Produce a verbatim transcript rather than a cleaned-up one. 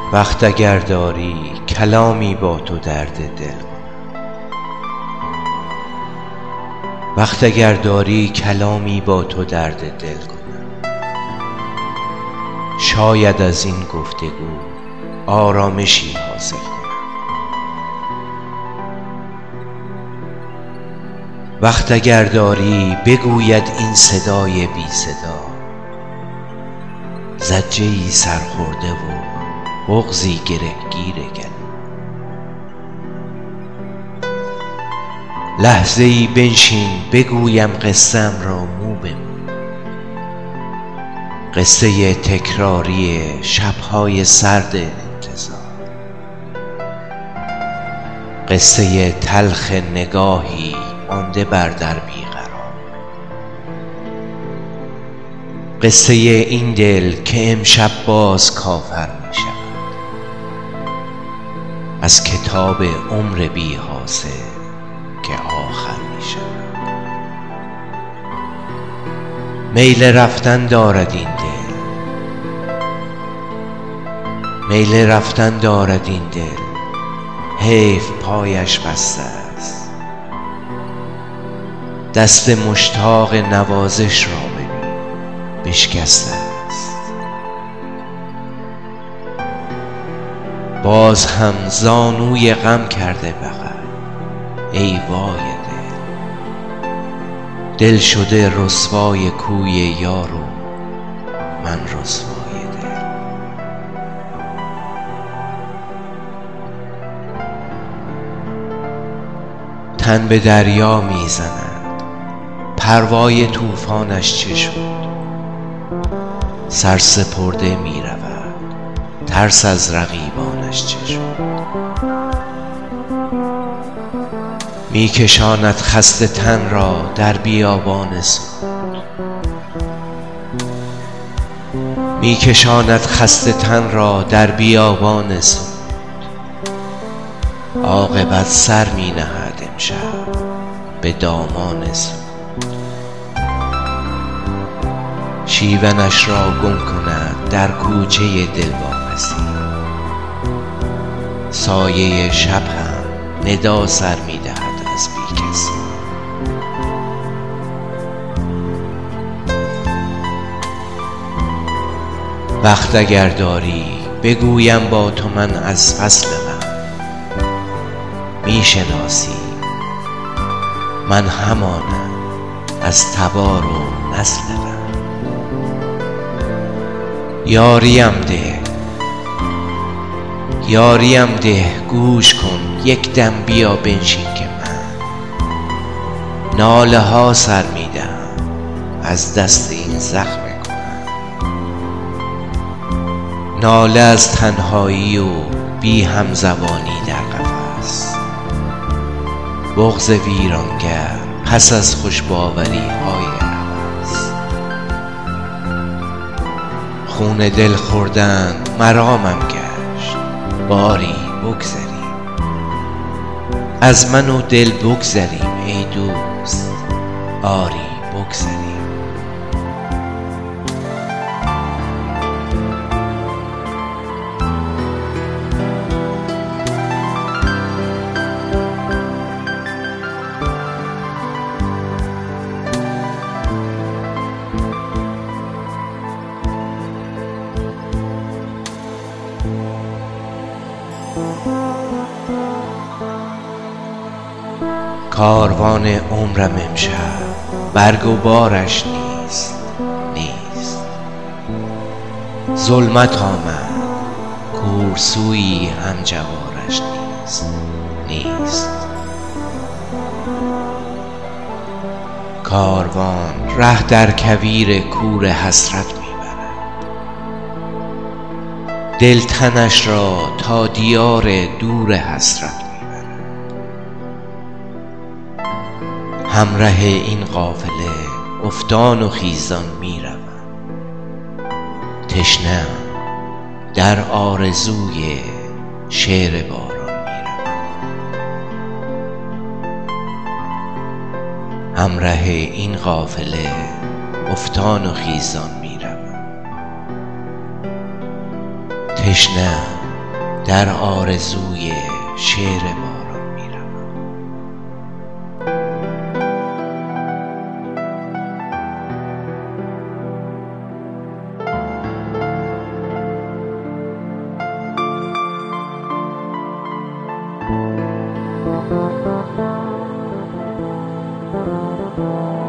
وقت اگر داری کلامی با تو درد دل وقت اگر داری کلامی با تو درد دل کنم، شاید از این گفتگو آرامشی حاصل کنم. وقت اگر داری بگوید این صدای بی صدا، زجه‌ای سرخورده و بغضی گرهگیر گلو. لحظه‌ای بنشین بگویم قصه‌ام را مو به مو، قصه تکراری شب‌های سرد انتظار، قصه تلخ نگاهی مانده بر در بیقرار، قصه این دل که امشب باز کافر می شود از کتاب عمر بی حاصل که آخر می شود. میل رفتن دارد این دل، میل رفتن دارد این دل، حیف پایش بسته است. دست مشتاق نوازش را ببین بشکسته است. باز هم زانوی غم کرده بغل، ای وای دل، دل شده رسوای کوی یار و من رسوای دل. تن به دریا می زند، پروای طوفانش چه شد؟ سرسپرده می رود، ترس از رقیبانش چه شد؟ می کشاند خسته تن را در بیابان صمود، می کشاند خسته تن را در بیابان صمود. عاقبت سر می نهد امشب به دامان صمود، شیونش را گم کند در کوچه دلواپسی. سایه شب هم ندا سر می دهد از بی کسی. وقت اگر داری بگویم با تو من از فصل غم، می شناسی من همانم از تبار و نسل غم. یاریم ده یاریم ده گوش کن یک دم بیا بنشین که من ناله ها سر می دهم از دست این زخم کنم. ناله از تنهایی و بی همزبانی در قفس، بغض ویرانگر پس از خوشباوری های هوس. خون دل خوردن مرامم گشت، باری بگذریم از من و دل بگذریم ای دوست، آری بگذریم. کاروان عمرم امشب برگ و بارش نیست نیست. ظلمت آمد کورسویی هم جوارش نیست نیست. کاروان ره در کویر کور حسرت میبرد، دل تنش را تا دیار دور حسرت میبرد. همراه این قافله افتان و خیزان میروم، تشنه‌ام در آرزوی شعر باران میروم. همراه این قافله افتان و خیزان میروم، تشنه‌ام در آرزوی شعر باران میروم. Thank you.